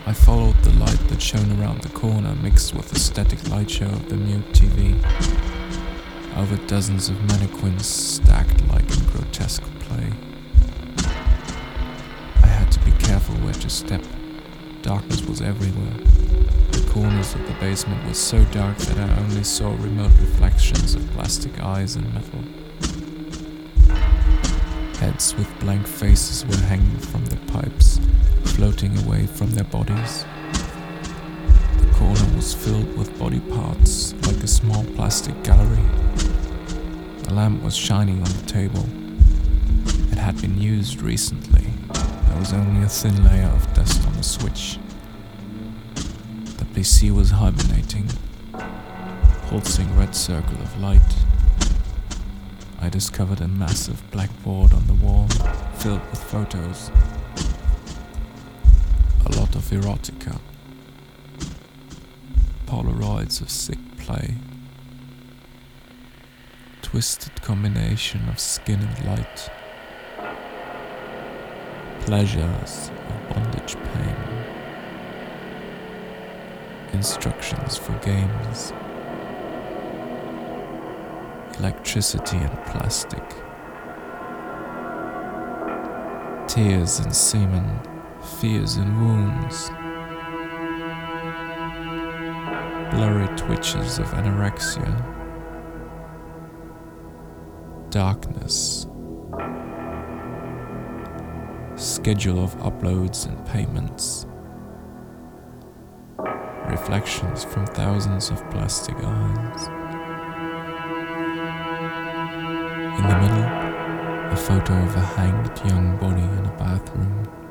I followed the light that shone around the corner, mixed with the static light show of the mute TV. Over dozens of mannequins stacked like in grotesque play. I had to be careful where to step. Darkness was everywhere. The corners of the basement were so dark that I only saw remote reflections of plastic eyes and metal. Heads with blank faces were hanging from the pipes, floating away from their bodies. The corner was filled with body parts, like a small plastic gallery. The lamp was shining on the table. It had been used recently. There was only a thin layer of dust on the switch. The PC was hibernating, pulsing red circle of light. I discovered a massive blackboard on the wall, filled with photos. A lot of erotica. Polaroids of sick play. Twisted combination of skin and light. Pleasures of bondage pain. Instructions for games. Electricity and plastic. Tears and semen. Fears and wounds. Blurry twitches of anorexia. Darkness. Schedule of uploads and payments. Reflections from thousands of plastic eyes. In the middle, a photo of a hanged young body in a bathroom.